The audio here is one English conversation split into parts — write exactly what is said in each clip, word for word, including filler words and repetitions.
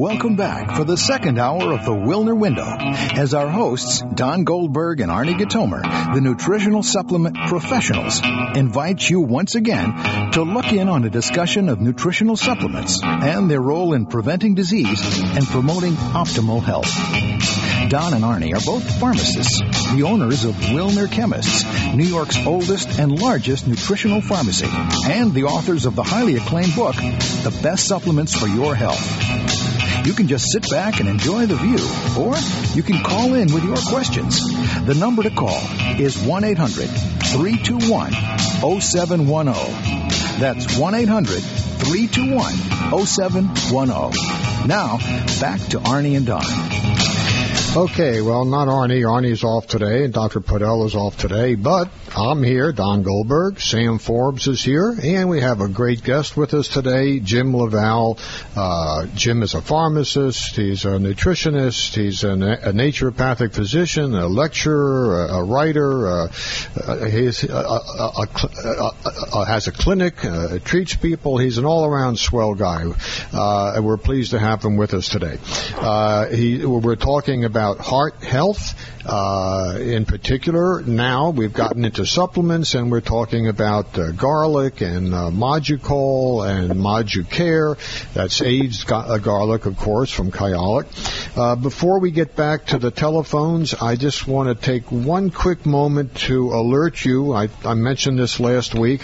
Welcome back for the second hour of the Wilner Window as our hosts, Don Goldberg and Arnie Gatomer, the nutritional supplement professionals, invite you once again to look in on a discussion of nutritional supplements and their role in preventing disease and promoting optimal health. Don and Arnie are both pharmacists, the owners of Wilner Chemists, New York's oldest and largest nutritional pharmacy, and the authors of the highly acclaimed book, The Best Supplements for Your Health. You can just sit back and enjoy the view, or you can call in with your questions. The number to call is one eight hundred three two one oh seven one oh. That's one eight hundred three two one oh seven one oh. Now, back to Arnie and Don. Okay, well, not Arnie. Arnie's off today, and Doctor Podell is off today, but I'm here, Don Goldberg. Sam Forbes is here, and we have a great guest with us today, Jim Laval. Uh, Jim is a pharmacist. He's a nutritionist. He's a, a naturopathic physician, a lecturer, a, a writer. Uh, uh, he's a, a, a, a, has a clinic, uh, treats people. He's an all-around swell guy, uh, and we're pleased to have him with us today. Uh, he, we're talking about About heart health, uh, in particular. Now we've gotten into supplements, and we're talking about uh, garlic and uh, Moducol and Moducare. That's aged ga- garlic, of course, from Kyolic. Uh, before we get back to the telephones, I just want to take one quick moment to alert you. I, I mentioned this last week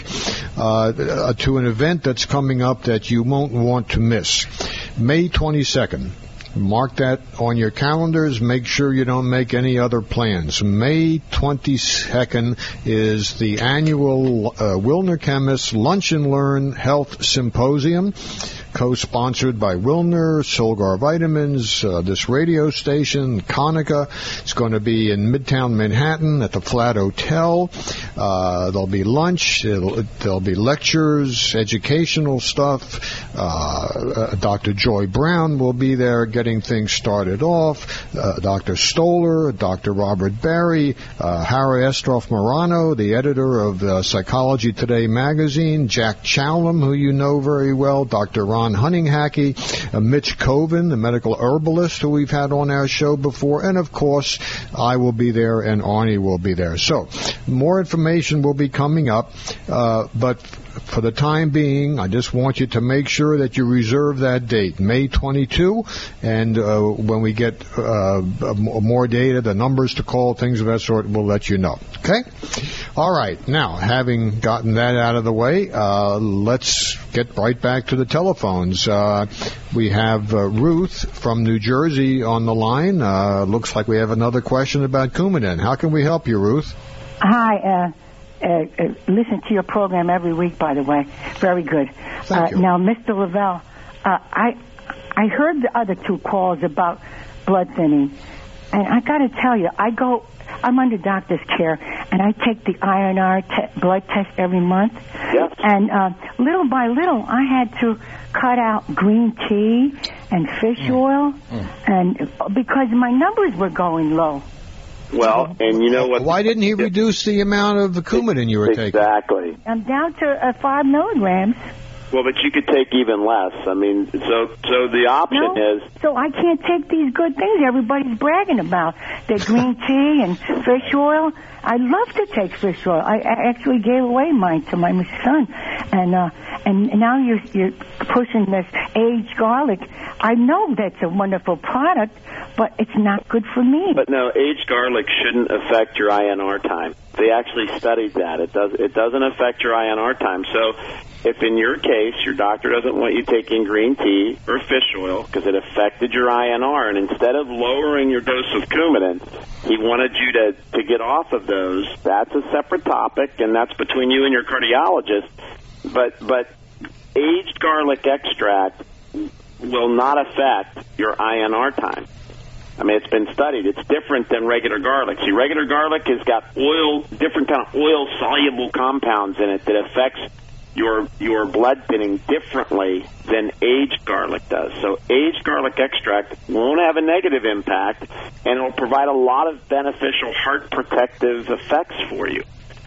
uh, to an event that's coming up that you won't want to miss. May twenty-second. Mark that on your calendars. Make sure you don't make any other plans. May twenty-second is the annual uh, Wilner Chemists Lunch and Learn Health Symposium, co-sponsored by Wilner, Solgar Vitamins, uh, this radio station, Konica. It's going to be in Midtown Manhattan at the Flat Hotel. Uh, there'll be lunch. It'll, there'll be lectures, educational stuff. Uh, uh, Doctor Joy Brown will be there getting things started off. Uh, Doctor Stoller, Doctor Robert Barry, uh, Harry Estroff Morano, the editor of uh, Psychology Today magazine, Jack Chowlam, who you know very well, Doctor Ron Hunninghacky, uh, Mitch Coven, the medical herbalist who we've had on our show before, and of course I will be there and Arnie will be there. So more information will be coming up, uh, but for the time being, I just want you to make sure that you reserve that date, May twenty-second, and uh, when we get uh, more data, the numbers to call, things of that sort, we'll let you know. Okay? All right. Now, having gotten that out of the way, uh, let's get right back to the telephones. Uh, we have uh, Ruth from New Jersey on the line. Uh, looks like we have another question about Coumadin. How can we help you, Ruth? Hi, uh... Uh, uh, listen to your program every week, by the way. Very good. Thank uh, you. Now, Mister Lavelle, uh, I I heard the other two calls about blood thinning, and I got to tell you, I go, I'm under doctor's care, and I take the I N R te- blood test every month. Yes. And uh, little by little, I had to cut out green tea and fish mm. oil, mm. and because my numbers were going low. Well, and you know what? Why didn't he reduce the amount of the Coumadin you were exactly. taking? Exactly. I'm down to uh, five milligrams. Well, but you could take even less. I mean, so so the option no, is... So I can't take these good things everybody's bragging about. The green tea and fish oil. I love to take fish oil. I, I actually gave away mine to my son. And uh, and now you're, you're pushing this aged garlic. I know that's a wonderful product, but it's not good for me. But no, aged garlic shouldn't affect your I N R time. They actually studied that. It does. It doesn't affect your I N R time. So if in your case your doctor doesn't want you taking green tea or fish oil because it affected your I N R, and instead of lowering your dose of Coumadin, he wanted you to, to get off of those, that's a separate topic, and that's between you and your cardiologist. But but aged garlic extract will not affect your I N R time. I mean, it's been studied. It's different than regular garlic. See, regular garlic has got oil, different kind of oil-soluble compounds in it that affects your your blood thinning differently than aged garlic does. So aged garlic extract won't have a negative impact, and it will provide a lot of beneficial heart protective effects for you.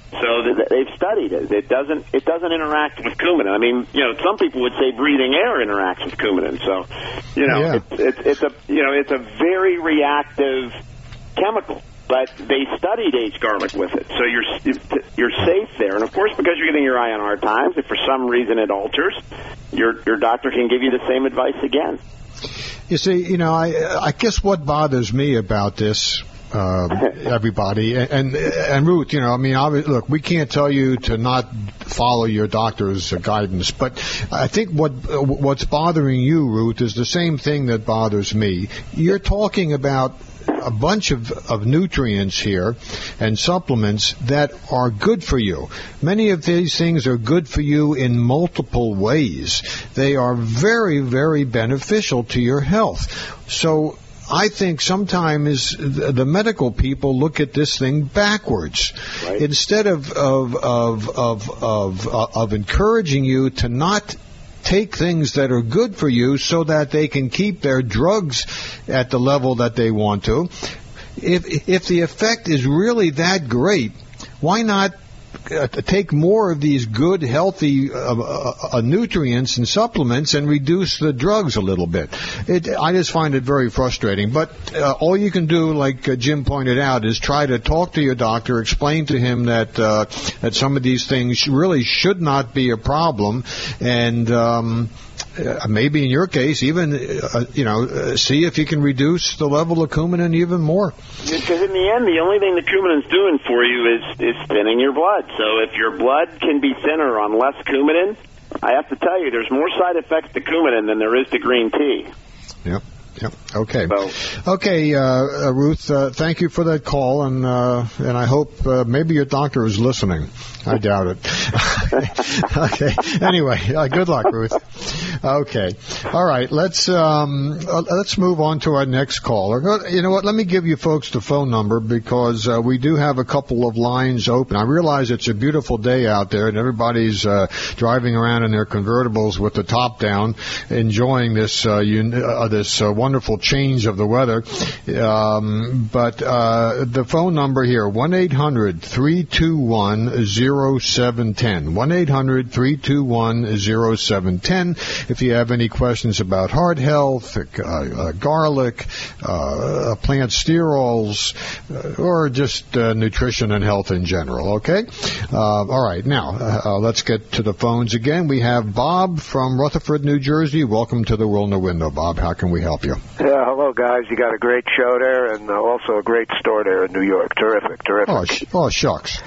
So they've studied it. It doesn't it doesn't interact with Coumadin. I mean, you know, some people would say breathing air interacts with Coumadin. So, you know, yeah. it's, it's it's a you know it's a very reactive chemical. But they studied aged garlic with it, so you're you're safe there. And of course, because you're getting your I N R times, if for some reason it alters, your your doctor can give you the same advice again. You see, you know, I I guess what bothers me about this. Uh, everybody and, and and Ruth, you know, I mean, obviously, look, we can't tell you to not follow your doctor's guidance, but I think what what's bothering you, Ruth, is the same thing that bothers me. You're talking about a bunch of, of nutrients here and supplements that are good for you. Many of these things are good for you in multiple ways. They are very, very beneficial to your health. So I think sometimes the medical people look at this thing backwards. Right. Instead of of, of of of of encouraging you to not take things that are good for you so that they can keep their drugs at the level that they want to. If if the effect is really that great, why not uh, take more of these good, healthy uh, uh, uh, nutrients and supplements and reduce the drugs a little bit? It, I just find it very frustrating. But uh, all you can do, like uh, Jim pointed out, is try to talk to your doctor, explain to him that uh, that some of these things really should not be a problem, and um, uh, maybe in your case, even uh, you know, uh, see if you can reduce the level of Coumadin even more. Because in the end, the only thing the Coumadin's doing for you is is thinning your blood. So if your blood can be thinner on less Coumadin, I have to tell you, there's more side effects to Coumadin than there is to green tea. Yep. Yep. Okay. So, okay, uh, uh, Ruth. Uh, thank you for that call, and uh, and I hope uh, maybe your doctor is listening. I doubt it. Okay. Anyway, uh, good luck, Ruth. Okay. All right. Let's um, uh, let's move on to our next caller. You know what? Let me give you folks the phone number because uh, we do have a couple of lines open. I realize it's a beautiful day out there, and everybody's uh, driving around in their convertibles with the top down, enjoying this uh, un- uh, this uh, wonderful change of the weather. Um, but uh, the phone number here, one eight hundred three two one zero seven one zero. one eight hundred three two one zero seven one zero. If you have any questions about heart health, uh, uh, garlic, uh, plant sterols, uh, or just uh, nutrition and health in general, okay? Uh, all right, now, uh, let's get to the phones again. We have Bob from Rutherford, New Jersey. Welcome to the Wilner Window, Bob. How can we help you? Yeah, hello, guys. You got a great show there and uh, also a great store there in New York. Terrific, terrific. Oh, sh- oh shucks.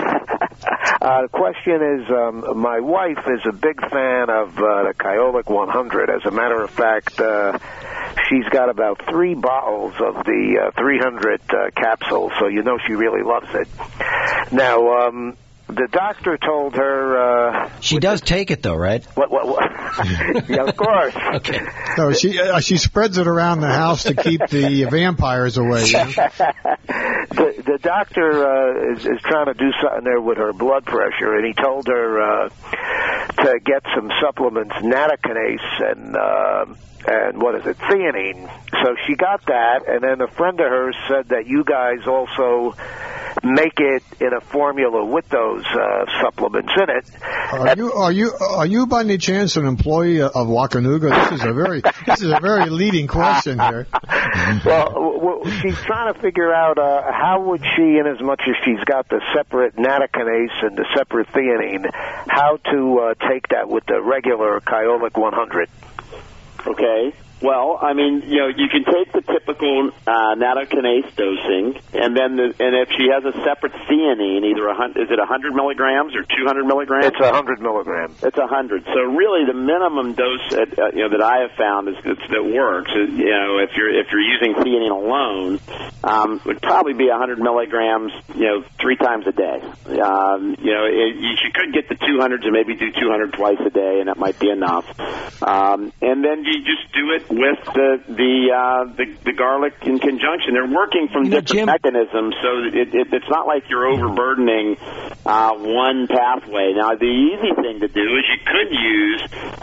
Uh, the question is, um, my wife is a big fan of uh, the Kyolic one hundred. As a matter of fact, uh, she's got about three bottles of the uh, three hundred uh, capsules, so you know she really loves it. Now, um, the doctor told her... Uh, she does take it, though, right? What? What? what? Yeah, of course. Okay. No, she uh, she spreads it around the house to keep the vampires away. You know? the, the doctor uh, is, is trying to do something there with her blood pressure, and he told her uh, to get some supplements, nattokinase and... Uh, and what is it, theanine. So she got that, and then a friend of hers said that you guys also make it in a formula with those uh, supplements in it. Are you are you are you by any chance an employee of Wakanuga? This is a very this is a very leading question here. Well, well, she's trying to figure out uh, how would she, in as much as she's got the separate nattokinase and the separate theanine, how to uh, take that with the regular Kyolic one hundred. Okay. Well, I mean, you know, you can take the typical uh, nattokinase dosing, and then the, and if she has a separate theanine, either a hundred, is it one hundred milligrams or two hundred milligrams? It's one hundred milligrams. It's one hundred. So really, the minimum dose at, uh, you know that I have found is it's, that works. Is, you know, if you're if you're using theanine alone, um, would probably be one hundred milligrams. You know, three times a day. Um, you know, it, you, you could get the two hundreds and maybe do two hundred twice a day, and that might be enough. Um, and then you just do it with the the, uh, the the garlic in conjunction. They're working from you know, different Jim, mechanisms, so it, it, it's not like you're overburdening uh, one pathway. Now, the easy thing to do is you could use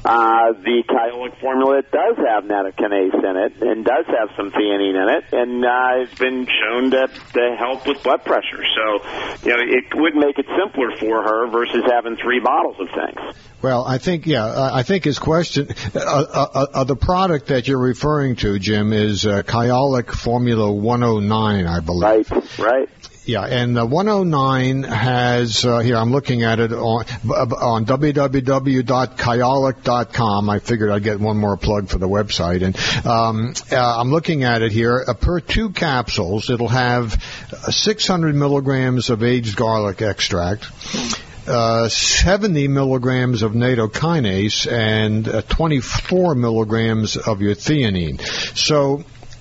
uh, the Kyolic formula does have nattokinase in it and does have some theanine in it, and uh, it's been shown to, to help with blood pressure. So, you know, it would make it simpler for her versus having three bottles of things. Well, I think, yeah, uh, I think his question, uh, uh, uh, the product that you're referring to, Jim, is uh, Kyolic Formula one oh nine, I believe. Right, right. Yeah, and the one oh nine has, uh, here, I'm looking at it on on w w w dot kyolic dot com. I figured I'd get one more plug for the website. And um, uh, I'm looking at it here. Uh, per two capsules, it'll have uh, six hundred milligrams of aged garlic extract, Uh, seventy milligrams of nattokinase, and uh, twenty-four milligrams of your theanine. So,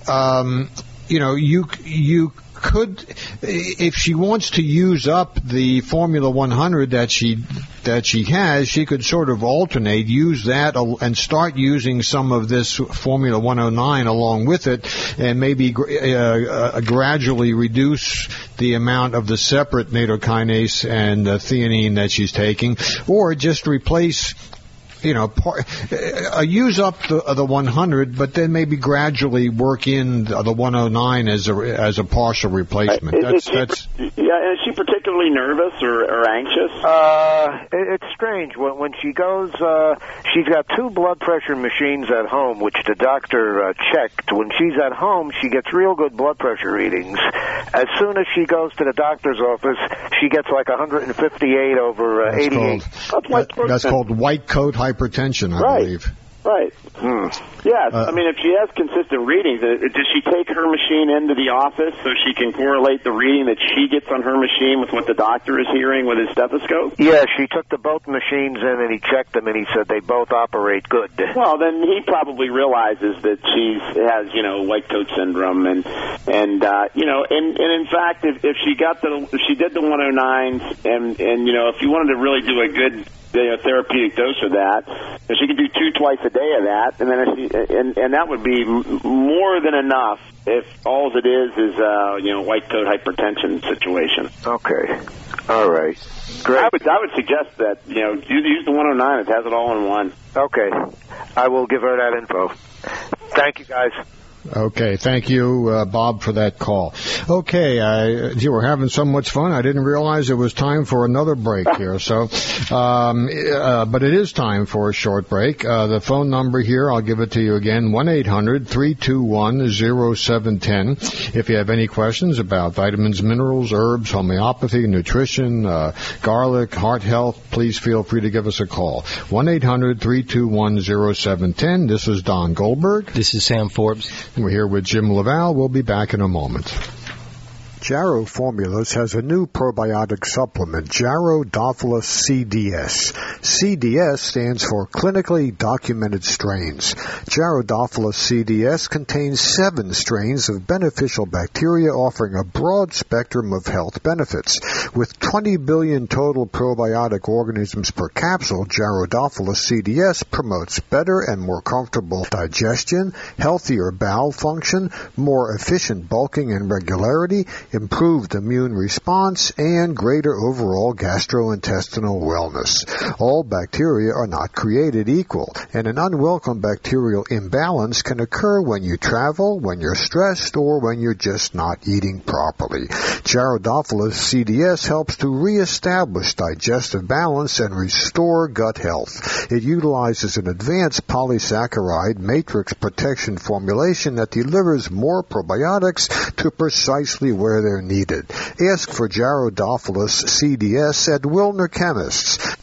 um, you know, you you could, if she wants to use up the Formula one hundred that she that she has, she could sort of alternate, use that and start using some of this Formula one oh nine along with it, and maybe uh, uh, gradually reduce the amount of the separate nattokinase and uh, theanine that she's taking, or just replace, you know, par- uh, use up the, uh, the one hundred, but then maybe gradually work in the, the one oh nine as a as a partial replacement. Uh, that's is that's. She, yeah, is she particularly nervous or, or anxious? Uh, it, it's strange when when she goes. Uh, she's got two blood pressure machines at home, which the doctor uh, checked. When she's at home, she gets real good blood pressure readings. As soon as she goes to the doctor's office, she gets like one hundred fifty-eight over uh, that's eighty-eight. Called, that, that's called white coat hypertension, I right. believe. Right. Hmm. Yes. Uh, I mean, if she has consistent readings, uh, does she take her machine into the office so she can correlate the reading that she gets on her machine with what the doctor is hearing with his stethoscope? Yeah, she took the both machines in and he checked them and he said they both operate good. Well, then he probably realizes that she has, you know, white coat syndrome, and and uh, you know, and, and in fact, if, if she got the if she did the one oh nines, and and you know, if you wanted to really do a good you know, therapeutic dose of that, and she could do two twice a day of that, and then if she, and and that would be m- more than enough if all it is is uh, you know, white coat hypertension situation. Okay, all right, great. I would I would suggest that, you know, use, use the one oh nine. It has it all in one. Okay, I will give her that info. Thank you, guys. Okay, thank you, uh, Bob, for that call. Okay, I, gee, we're having so much fun. I didn't realize it was time for another break here. So, um, uh, but it is time for a short break. Uh, the phone number here, I'll give it to you again: one eight hundred three two one oh seven one oh. If you have any questions about vitamins, minerals, herbs, homeopathy, nutrition, uh, garlic, heart health, please feel free to give us a call. one eight hundred three two one oh seven one oh. This is Don Goldberg. This is Sam Forbes. We're here with Jim Laval. We'll be back in a moment. Jarrow Formulas has a new probiotic supplement, Jarrow-Dophilus C D S. C D S stands for Clinically Documented Strains. Jarrow-Dophilus C D S contains seven strains of beneficial bacteria offering a broad spectrum of health benefits. With twenty billion total probiotic organisms per capsule, Jarrow-Dophilus C D S promotes better and more comfortable digestion, healthier bowel function, more efficient bulking and regularity, improved immune response, and greater overall gastrointestinal wellness. All bacteria are not created equal, and an unwelcome bacterial imbalance can occur when you travel, when you're stressed, or when you're just not eating properly. Jarrow-Dophilus C D S helps to reestablish digestive balance and restore gut health. It utilizes an advanced polysaccharide matrix protection formulation that delivers more probiotics to precisely where they're needed. Ask for Jarrow-Dophilus C D S at Wilner Chemists.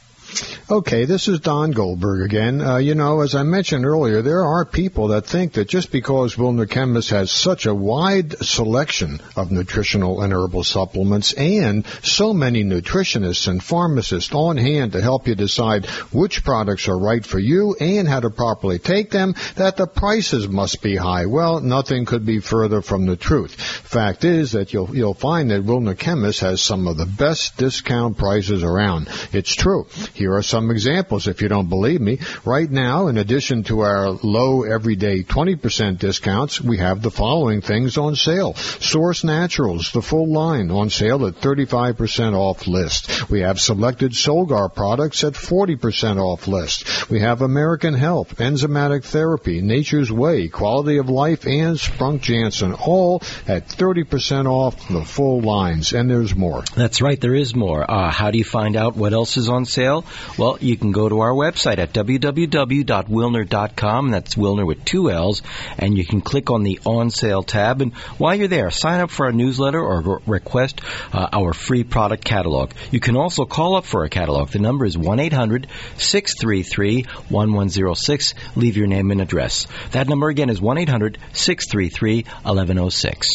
Okay, this is Don Goldberg again. Uh, you know, as I mentioned earlier, there are people that think that just because Wilner Chemist has such a wide selection of nutritional and herbal supplements and so many nutritionists and pharmacists on hand to help you decide which products are right for you and how to properly take them, that the prices must be high. Well, nothing could be further from the truth. Fact is that you'll, you'll find that Wilner Chemist has some of the best discount prices around. It's true. Here are some some examples if you don't believe me. Right now, in addition to our low everyday twenty percent discounts, we have the following things on sale. Source Naturals, the full line, on sale at thirty-five percent off list. We have selected Solgar products at forty percent off list. We have American Health, Enzymatic Therapy, Nature's Way, Quality of Life, and Sprunk Jansen, all at thirty percent off the full lines. And there's more. That's right, there is more. Uh, how do you find out what else is on sale? Well, you can go to our website at w w w dot wilner dot com. That's Wilner with two L's. And you can click on the On Sale tab. And while you're there, sign up for our newsletter or re- request uh, our free product catalog. You can also call up for a catalog. The number is one eight hundred six three three one one zero six. Leave your name and address. That number again is one eight hundred six three three one one zero six.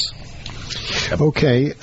Okay.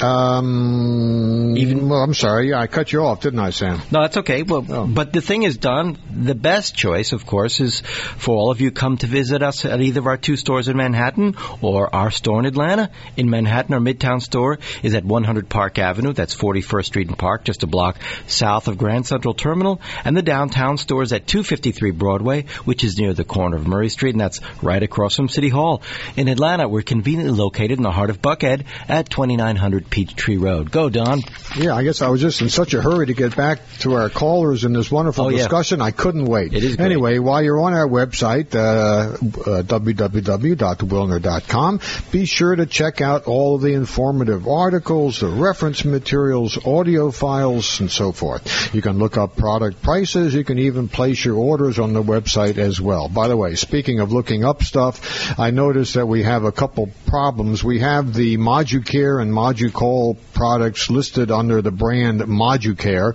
Um, Even, well, I'm sorry. I cut you off, didn't I, Sam? No, that's okay. Well, oh. But the thing is, Don, the best choice, of course, is for all of you come to visit us at either of our two stores in Manhattan or our store in Atlanta. In Manhattan, our Midtown store is at one hundred Park Avenue. That's forty-first Street and Park, just a block south of Grand Central Terminal. And the downtown store is at two fifty-three Broadway, which is near the corner of Murray Street, and that's right across from City Hall. In Atlanta, we're conveniently located in the heart of Buckhead at twenty-nine hundred Peachtree Road. Go, Don. Yeah, I guess I was just in such a hurry to get back to our callers in this wonderful oh, discussion, yeah. I couldn't wait. It is great. Anyway, while you're on our website, uh, uh, w w w dot wilner dot com, be sure to check out all of the informative articles, the reference materials, audio files, and so forth. You can look up product prices. You can even place your orders on the website as well. By the way, speaking of looking up stuff, I noticed that we have a couple problems. We have the Moducare and Moducol products listed under the brand Moducare.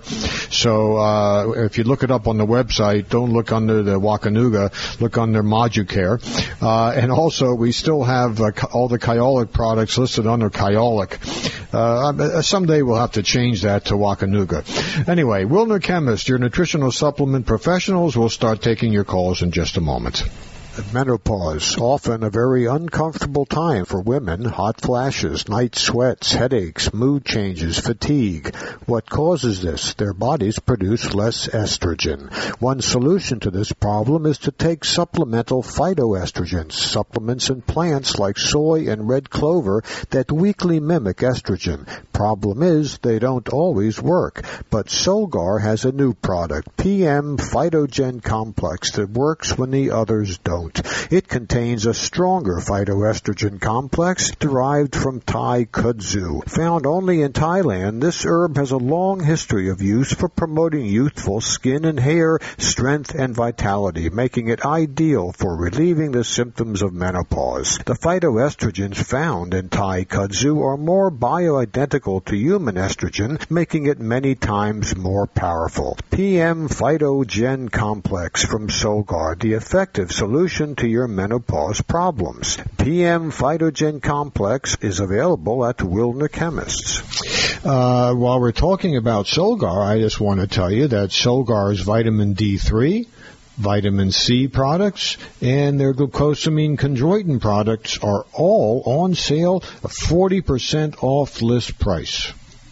So uh, if you look it up on the website, don't look under the Wakanuga, look under Moducare. Uh, and also, we still have uh, all the Kyolic products listed under Kyolic. Uh, someday we'll have to change that to Wakanuga. Anyway, Wilner Chemist, your nutritional supplement professionals, will start taking your calls in just a moment. Menopause, often a very uncomfortable time for women. Hot flashes, night sweats, headaches, mood changes, fatigue. What causes this? Their bodies produce less estrogen. One solution to this problem is to take supplemental phytoestrogens, supplements in plants like soy and red clover that weakly mimic estrogen. Problem is, they don't always work. But Solgar has a new product, P M Phytogen Complex, that works when the others don't. It contains a stronger phytoestrogen complex derived from Thai kudzu. Found only in Thailand, this herb has a long history of use for promoting youthful skin and hair strength and vitality, making it ideal for relieving the symptoms of menopause. The phytoestrogens found in Thai kudzu are more bioidentical to human estrogen, making it many times more powerful. P M Phytogen Complex from Solgar, the effective solution to your menopause problems. P M Phytogen Complex is available at Wilner Chemists. Uh, while we're talking about Solgar, I just want to tell you that Solgar's vitamin D three, vitamin C products, and their glucosamine chondroitin products are all on sale, forty percent off list price.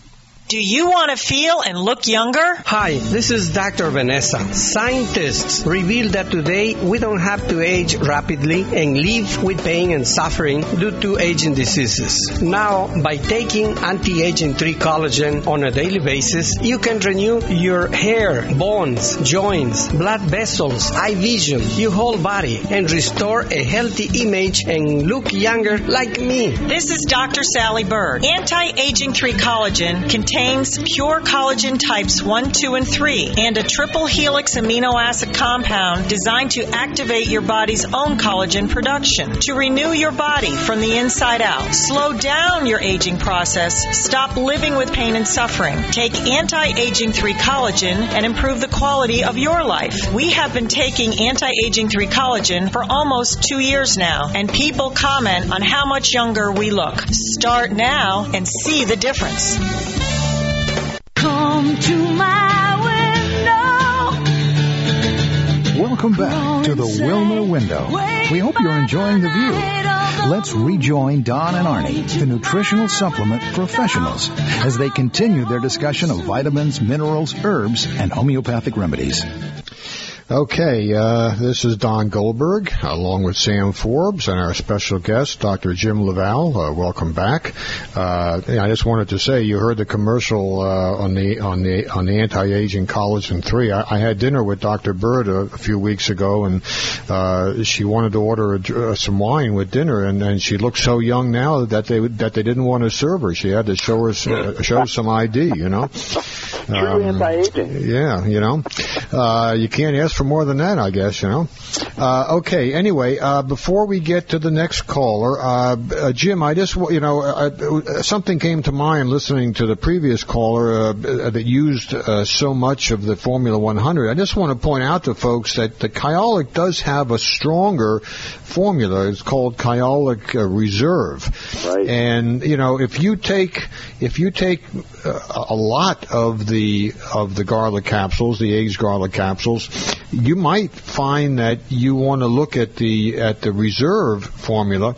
Do you want to feel and look younger? Hi, this is Doctor Vanessa. Scientists reveal that today we don't have to age rapidly and live with pain and suffering due to aging diseases. Now, by taking anti-aging three collagen on a daily basis, you can renew your hair, bones, joints, blood vessels, eye vision, your whole body, and restore a healthy image and look younger like me. This is Doctor Sally Bird. Anti-aging three collagen contains pure collagen types one, two, and three, and a triple helix amino acid compound designed to activate your body's own collagen production, to renew your body from the inside out, slow down your aging process, stop living with pain and suffering. Take anti-aging three collagen and improve the quality of your life. We have been taking anti-aging three collagen for almost two years now, and people comment on how much younger we look. Start now and see the difference. Come to my window. Welcome back to the Wilner Window. We hope you're enjoying the view. Let's rejoin Don and Arnie, the nutritional supplement professionals, as they continue their discussion of vitamins, minerals, herbs, and homeopathic remedies. Okay, uh, this is Don Goldberg, along with Sam Forbes and our special guest, Doctor Jim Laval. Uh, welcome back. Uh, I just wanted to say, you heard the commercial uh, on the on the on the anti-aging collagen three. I, I had dinner with Doctor Bird a, a few weeks ago, and uh, she wanted to order a, uh, some wine with dinner, and, and she looked so young now that they that they didn't want to serve her. She had to show her uh, show some I D, you know. True um, anti-aging. Yeah, you know, uh, you can't ask for more than that, I guess, you know. Uh, okay, anyway, uh, before we get to the next caller, uh, uh, Jim, I just, you know, uh, something came to mind listening to the previous caller uh, that used uh, so much of the Formula one hundred. I just want to point out to folks that the Kyolic does have a stronger formula. It's called Kyolic uh, Reserve. Right. And, you know, if you take, if you take uh, a lot of the, of the garlic capsules, the aged garlic capsules, you might find that you want to look at the at the reserve formula.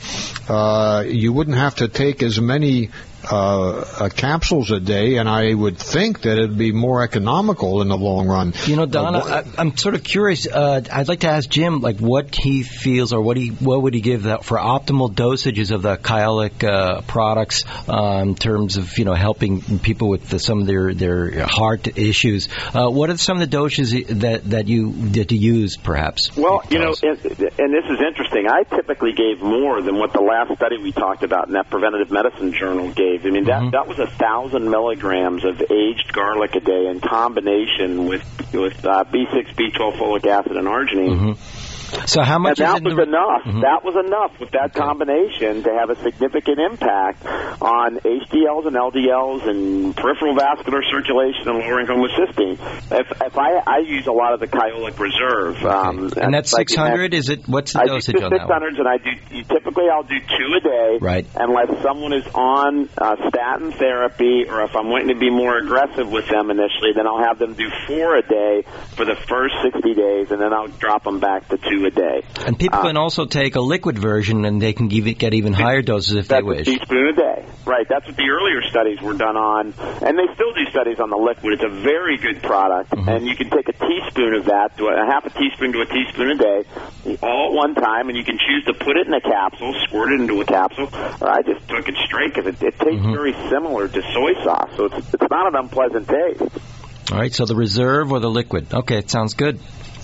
Uh, you wouldn't have to take as many uh, uh, capsules a day, and I would think that it'd be more economical in the long run. You know, Don, uh, I, I'm sort of curious. Uh, I'd like to ask Jim, like, what he feels, or what he what would he give that for optimal dosages of the Kyolic uh, products uh, in terms of, you know, helping people with the, some of their their heart issues. Uh, what are some of the doses that that you that you use, perhaps? Well, you know, and, and this is interesting. I typically gave more than what the last study we talked about in that Preventative Medicine Journal gave. I mean, that mm-hmm. that was a thousand milligrams of aged garlic a day in combination with with uh, B six, B twelve, folic acid, and arginine. Mm-hmm. So how much? And that is was the... enough. Mm-hmm. That was enough with that okay. combination to have a significant impact on H D Ls and L D Ls and peripheral vascular circulation and lowering homocysteine. If, if I, I use a lot of the Kyolic Reserve, okay. um, and that's like six hundred. Is it? What's the I dosage do on that? six hundreds, and I do typically I'll do two a day, right? Unless someone is on uh, statin therapy, or if I'm wanting to be more aggressive with them initially, then I'll have them do four a day for the first sixty days, and then I'll drop them back to two a day. And people can also take a liquid version, and they can give it, get even higher doses if that's they wish. A teaspoon a day. Right. That's what the earlier studies were done on. And they still do studies on the liquid. It's a very good product. Mm-hmm. And you can take a teaspoon of that, to a, a half a teaspoon to a teaspoon a day, all at one time. And you can choose to put it in a capsule, squirt it into a capsule. Or I just took it straight because it, it tastes mm-hmm. very similar to soy sauce. So it's, it's not an unpleasant taste. All right. So the reserve or the liquid. Okay. It sounds good.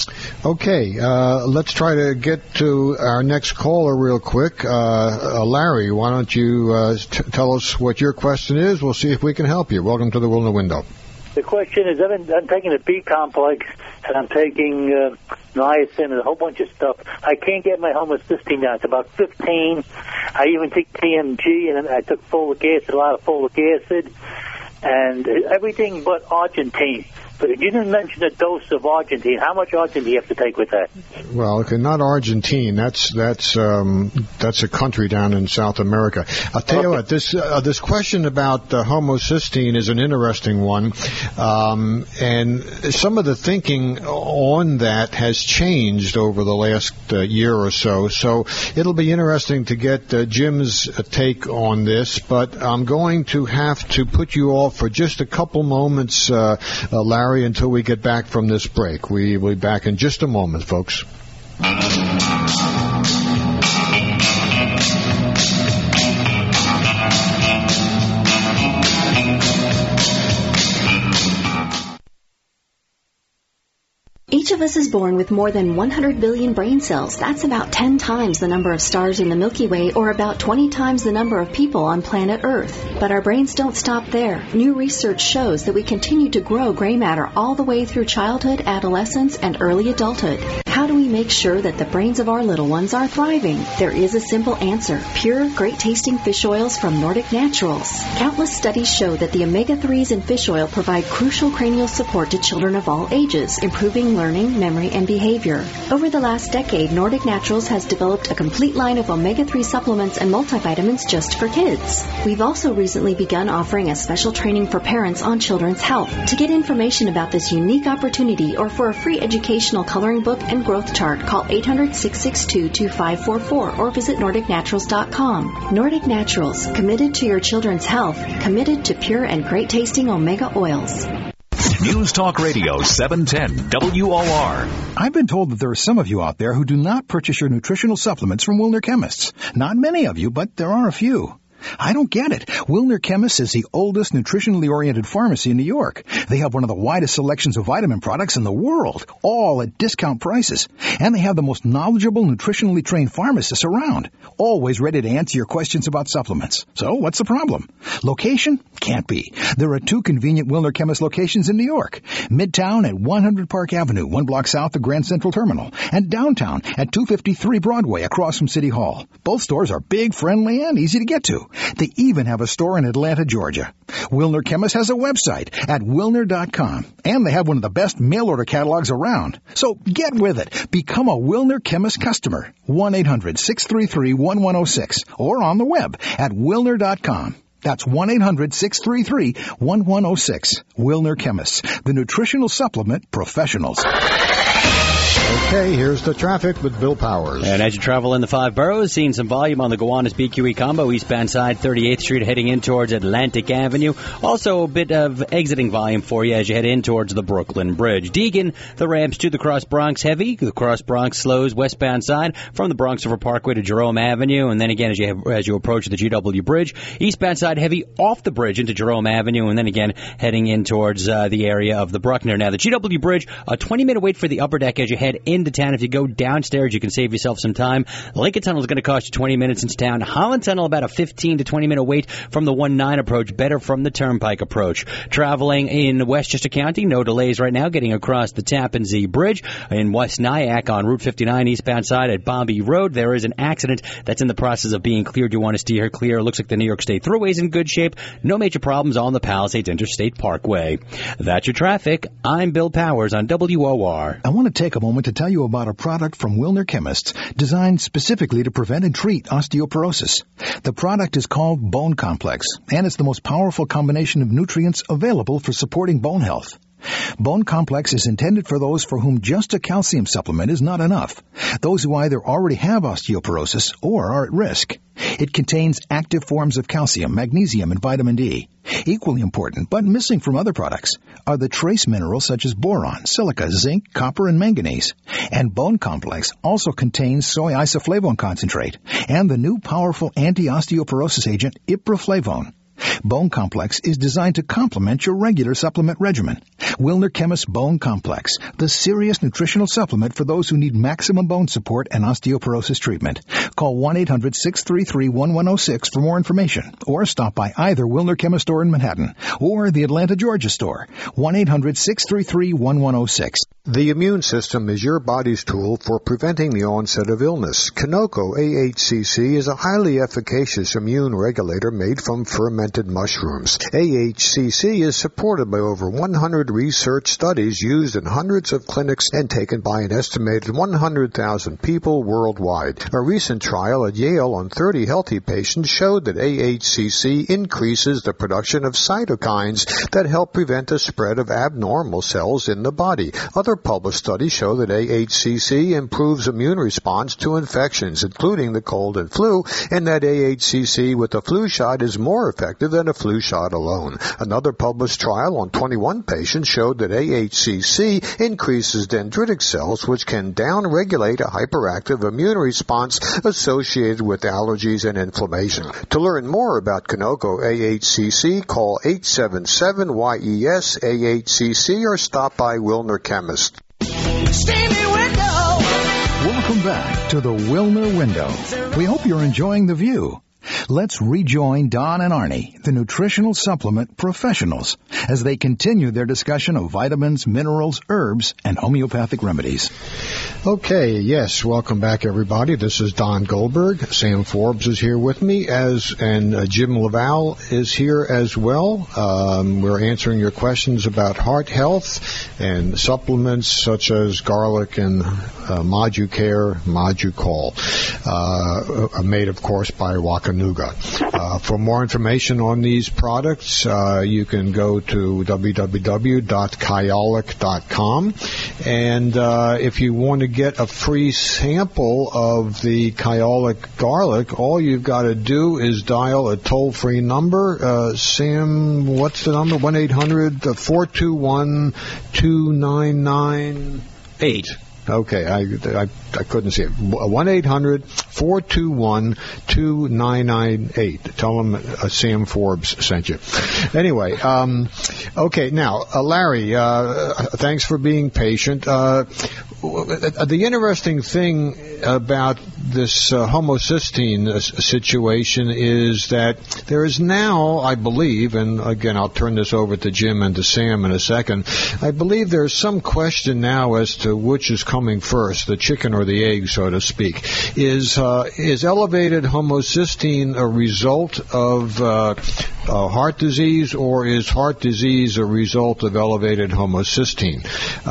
Okay, uh, let's try to get to our next caller real quick. Uh, uh, Larry, why don't you uh, t- tell us what your question is? We'll see if we can help you. Welcome to the Wilner Window. The question is, I've been, I'm taking the B complex, and I'm taking uh, niacin and a whole bunch of stuff. I can't get my homocysteine down. It's about fifteen. I even take T M G, and I took folic acid, a lot of folic acid, and everything but Argentine. But you didn't mention a dose of Argentine. How much Argentine do you have to take with that? Well, okay, not Argentine. That's that's um, that's a country down in South America. I'll tell okay. you what. This uh, this question about uh, homocysteine is an interesting one, um, and some of the thinking on that has changed over the last uh, year or so. So it'll be interesting to get uh, Jim's take on this. But I'm going to have to put you off for just a couple moments, uh, uh, Larry, until we get back from this break. We will be back in just a moment, folks. Each of us is born with more than one hundred billion brain cells. That's about ten times the number of stars in the Milky Way, or about twenty times the number of people on planet Earth. But our brains don't stop there. New research shows that we continue to grow gray matter all the way through childhood, adolescence, and early adulthood. How do we make sure that the brains of our little ones are thriving? There is a simple answer. Pure, great-tasting fish oils from Nordic Naturals. Countless studies show that the omega threes in fish oil provide crucial cranial support to children of all ages, improving learning, immune, memory, and behavior. Over the last decade, Nordic Naturals has developed a complete line of omega three supplements and multivitamins just for kids. We've also recently begun offering a special training for parents on children's health. To get information about this unique opportunity or for a free educational coloring book and growth chart, call eight hundred, six six two, two five four four or visit nordic naturals dot com. Nordic Naturals, committed to your children's health, committed to pure and great tasting omega oils. News Talk Radio seven ten W O R. I've been told that there are some of you out there who do not purchase your nutritional supplements from Wilner Chemists. Not many of you, but there are a few. I don't get it. Wilner Chemists is the oldest nutritionally oriented pharmacy in New York. They have one of the widest selections of vitamin products in the world, all at discount prices. And they have the most knowledgeable, nutritionally trained pharmacists around, always ready to answer your questions about supplements. So what's the problem? Location? Can't be. There are two convenient Wilner Chemist locations in New York. Midtown at one hundred Park Avenue, one block south of Grand Central Terminal, and downtown at two fifty-three Broadway across from City Hall. Both stores are big, friendly, and easy to get to. They even have a store in Atlanta, Georgia. Wilner Chemist has a website at wilner dot com, and they have one of the best mail-order catalogs around. So get with it. Become a Wilner Chemist customer. one eight hundred, six three three, one one zero six or on the web at wilner dot com. That's one eight hundred, six three three, one one zero six. Wilner Chemists, the nutritional supplement professionals. Okay, here's the traffic with Bill Powers. And as you travel in the five boroughs, seeing some volume on the Gowanus B Q E combo, eastbound side, thirty-eighth Street, heading in towards Atlantic Avenue. Also a bit of exiting volume for you as you head in towards the Brooklyn Bridge. Deegan, the ramps to the Cross Bronx heavy. The Cross Bronx slows westbound side from the Bronx River Parkway to Jerome Avenue. And then again, as you have, as you approach the G W Bridge, eastbound side heavy off the bridge into Jerome Avenue. And then again, heading in towards uh, the area of the Bruckner. Now, the G W Bridge, a twenty-minute wait for the upper deck as you head into town. If you go downstairs, you can save yourself some time. Lincoln Tunnel is going to cost you twenty minutes into town. Holland Tunnel, about a fifteen to twenty minute wait from the one nine approach, better from the Turnpike approach. Traveling in Westchester County, no delays right now getting across the Tappan Zee Bridge. In West Nyack on Route fifty-nine, eastbound side at Bombay Road, there is an accident that's in the process of being cleared. You want to steer clear. It looks like the New York State Thruway is in good shape. No major problems on the Palisades Interstate Parkway. That's your traffic. I'm Bill Powers on W O R. I want to take a moment to tell you about a product from Wilner Chemists designed specifically to prevent and treat osteoporosis. The product is called Bone Complex, and it's the most powerful combination of nutrients available for supporting bone health. Bone Complex is intended for those for whom just a calcium supplement is not enough, those who either already have osteoporosis or are at risk. It contains active forms of calcium, magnesium, and vitamin D. Equally important, but missing from other products, are the trace minerals such as boron, silica, zinc, copper, and manganese. And Bone Complex also contains soy isoflavone concentrate and the new powerful anti-osteoporosis agent iproflavone. Bone Complex is designed to complement your regular supplement regimen. Wilner Chemist Bone Complex, the serious nutritional supplement for those who need maximum bone support and osteoporosis treatment. Call one eight hundred, six three three, one one zero six for more information, or stop by either Wilner Chemist store in Manhattan or the Atlanta, Georgia store, one eight hundred, six three three, one one zero six. The immune system is your body's tool for preventing the onset of illness. Kanoko A H C C is a highly efficacious immune regulator made from fermented mushrooms. A H C C is supported by over one hundred research studies used in hundreds of clinics and taken by an estimated one hundred thousand people worldwide. A recent trial at Yale on thirty healthy patients showed that A H C C increases the production of cytokines that help prevent the spread of abnormal cells in the body. Other published studies show that A H C C improves immune response to infections, including the cold and flu, and that A H C C with a flu shot is more effective than a flu shot alone. Another published trial on twenty-one patients showed that A H C C increases dendritic cells, which can downregulate a hyperactive immune response associated with allergies and inflammation. To learn more about Kanoko A H C C, call eight seven seven Y E S A H C C or stop by Wilner Chemist. Welcome back to the Wilner Window. We hope you're enjoying the view. Let's rejoin Don and Arnie, the nutritional supplement professionals, as they continue their discussion of vitamins, minerals, herbs, and homeopathic remedies. Okay, yes, welcome back, everybody. This is Don Goldberg. Sam Forbes is here with me, as and uh, Jim Laval is here as well. Um, we're answering your questions about heart health and supplements such as garlic and uh, Moducare, Moducol, uh, made, of course, by Wakanuga. Uh, for more information on these products, uh, you can go to w w w dot kyolic dot com. And uh, if you want to get a free sample of the Kyolic garlic, all you've got to do is dial a toll-free number. Uh, Sam, what's the number? one eight hundred four two one two nine nine eight. Okay, I, I, I couldn't see it. one eight hundred four two one two nine nine eight. Tell them uh, Sam Forbes sent you. Anyway, um, okay, now, uh, Larry, uh, thanks for being patient. Uh, the interesting thing about this uh, homocysteine uh, situation is that there is now, I believe, and again, I'll turn this over to Jim and to Sam in a second, I believe there's some question now as to which is coming first, the chicken or the egg, so to speak. Is uh, is elevated homocysteine a result of uh, uh, heart disease, or is heart disease a result of elevated homocysteine?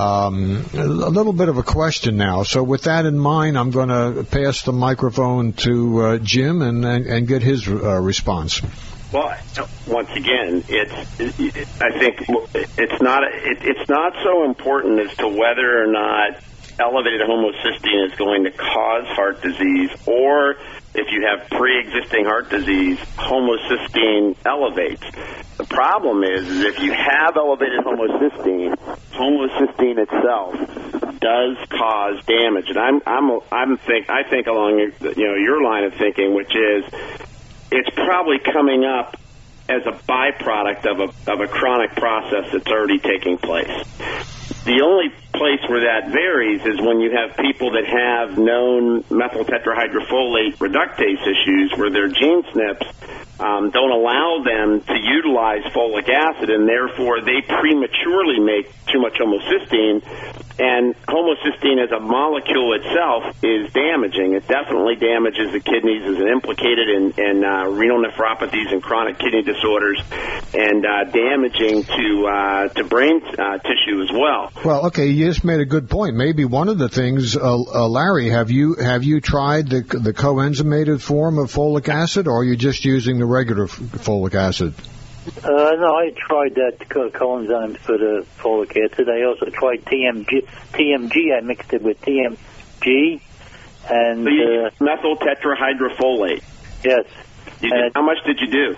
Um, a little bit of a question now. So with that in mind, I'm going to pass the microphone to uh, Jim and, and, and get his uh, response. Well, once again, it's. It, I think it's not. It, it's not so important as to whether or not elevated homocysteine is going to cause heart disease, or if you have pre-existing heart disease, homocysteine elevates. The problem is, is if you have elevated homocysteine, homocysteine itself does cause damage, and I'm I'm I'm think I think along you know your line of thinking, which is it's probably coming up as a byproduct of a of a chronic process that's already taking place. The only place where that varies is when you have people that have known methyl tetrahydrofolate reductase issues, where their gene S N Ps um, don't allow them to utilize folic acid, and therefore they prematurely make too much homocysteine. And homocysteine as a molecule itself is damaging. It definitely damages the kidneys, is implicated in, in uh, renal nephropathies and chronic kidney disorders, and uh, damaging to uh, to brain uh, tissue as well. Well, okay, you just made a good point. Maybe one of the things, uh, uh, Larry, have you have you tried the the coenzymated form of folic acid, or are you just using the regular f- folic acid? Uh, no, I tried that co- coenzyme for the folic acid. I also tried T M G. T M G, I mixed it with T M G. And the uh, methyl tetrahydrofolate. Yes. You did, how much did you do?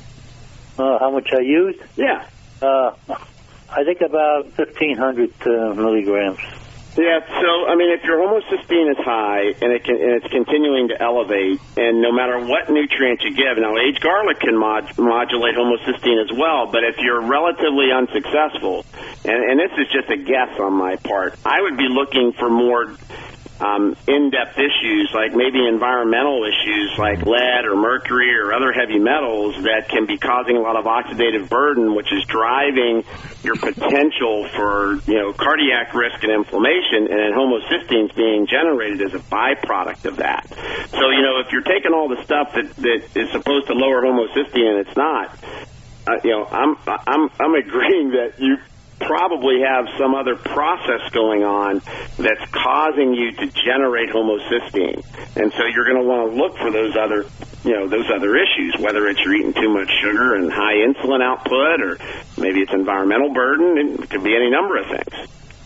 Uh, how much I used? Yeah. Uh, I think about fifteen hundred uh, milligrams. Yeah, so, I mean, if your homocysteine is high and, it can, and it's continuing to elevate, and no matter what nutrient you give, now aged garlic can mod, modulate homocysteine as well, but if you're relatively unsuccessful, and, and this is just a guess on my part, I would be looking for more um, in-depth issues, like maybe environmental issues like lead or mercury or other heavy metals that can be causing a lot of oxidative burden, which is driving your potential for, you know, cardiac risk and inflammation, and then homocysteine is being generated as a byproduct of that. So, you know, if you're taking all the stuff that, that is supposed to lower homocysteine and it's not, uh, you know, I'm I'm I'm agreeing that you probably have some other process going on that's causing you to generate homocysteine, and so you're going to want to look for those other, you know, those other issues, whether it's you're eating too much sugar and high insulin output, or maybe it's environmental burden, and it could be any number of things.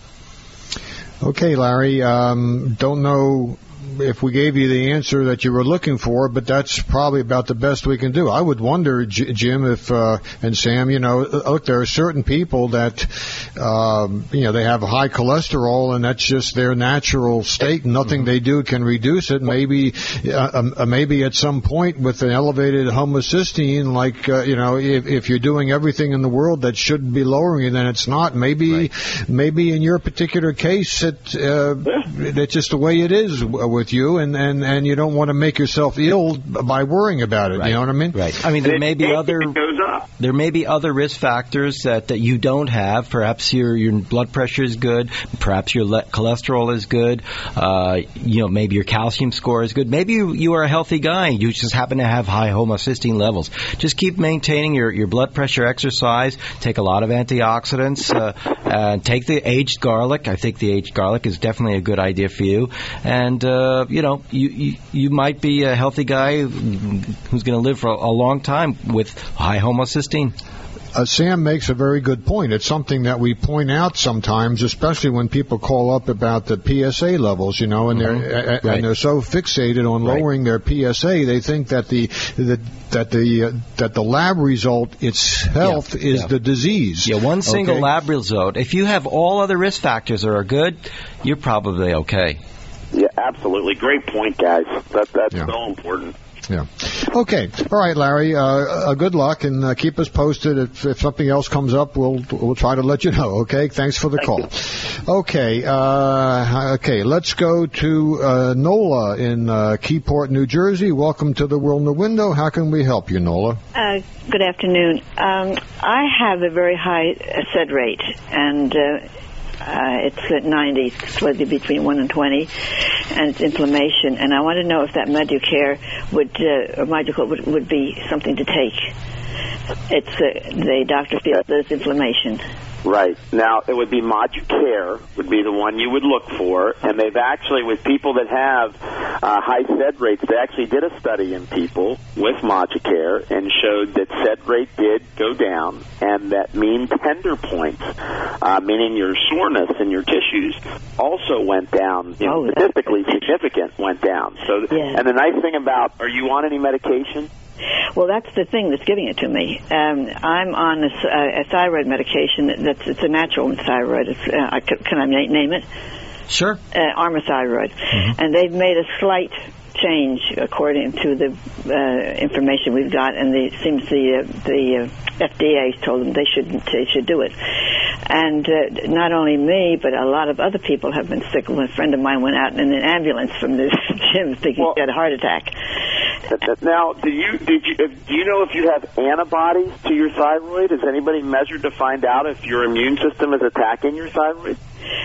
Okay, Larry, um, don't know if we gave you the answer that you were looking for, but that's probably about the best we can do. I would wonder, J- Jim, if uh, and Sam, you know, look, there are certain people that, um, you know, they have high cholesterol, and that's just their natural state, and nothing mm-hmm. they do can reduce it. Maybe, uh, uh, maybe at some point with an elevated homocysteine, like, uh, you know, if, if you're doing everything in the world that should be lowering it, then it's not. Maybe, right. maybe in your particular case, it, uh, that's just the way it is with with you, and, and, and you don't want to make yourself ill by worrying about it. Right. You know what I mean? Right. I mean, there may be other goes up. there may be other risk factors that, that you don't have. Perhaps your your blood pressure is good. Perhaps your le- cholesterol is good. Uh, you know, maybe your calcium score is good. Maybe you, you are a healthy guy. You just happen to have high homocysteine levels. Just keep maintaining your, your blood pressure, exercise, take a lot of antioxidants, uh, uh, take the aged garlic. I think the aged garlic is definitely a good idea for you. And, uh, you know, you, you, you might be a healthy guy who's going to live for a, a long time with high homocysteine. Uh, Sam makes a very good point. It's something that we point out sometimes, especially when people call up about the P S A levels, you know, and Mm-hmm. they're uh, Right. and they're so fixated on lowering their P S A, they think that the, the that the uh, that the lab result itself Yeah. is Yeah. the disease. Yeah, one single Okay? lab result. If you have all other risk factors that are good, you're probably okay. Yeah, absolutely. Great point, guys. That, that's Yeah. so important. Yeah. Okay. All right, Larry. Uh, uh, good luck, and uh, keep us posted. If, if something else comes up, we'll we'll try to let you know. Okay. Thanks for the Thank call. Okay. Uh, okay. Let's go to uh, Nola in uh, Keyport, New Jersey. Welcome to the World in the Window. How can we help you, Nola? Uh, good afternoon. Um, I have a very high uh, S E D rate, and uh, uh, it's at ninety, split between one and twenty, and it's inflammation. And I want to know if that Meducare would, uh, or Meducare would, would be something to take. It's uh, the doctor feels there's inflammation. Right. Now, it would be Moducare would be the one you would look for, and they've actually, with people that have uh, high S E D rates, they actually did a study in people with Moducare and showed that S E D rate did go down, and that mean tender points, uh, meaning your soreness in your tissues, also went down, you know, Oh, statistically significant went down. So, Yeah. and the nice thing about, are you on any medication? Well, that's the thing that's giving it to me. Um, I'm on a, a thyroid medication. That's it's a natural thyroid. It's, uh, I, can I name it? Sure. Uh, Armathyroid. Mm-hmm. And they've made a slight change according to the uh, information we've got, and the, it seems the uh, the uh, F D A told them they should they should do it. And uh, not only me, but a lot of other people have been sick. A friend of mine went out in an ambulance from the gym thinking well, he had a heart attack. Now, do you did you do you know if you have antibodies to your thyroid? Has anybody measured to find out if your immune system is attacking your thyroid?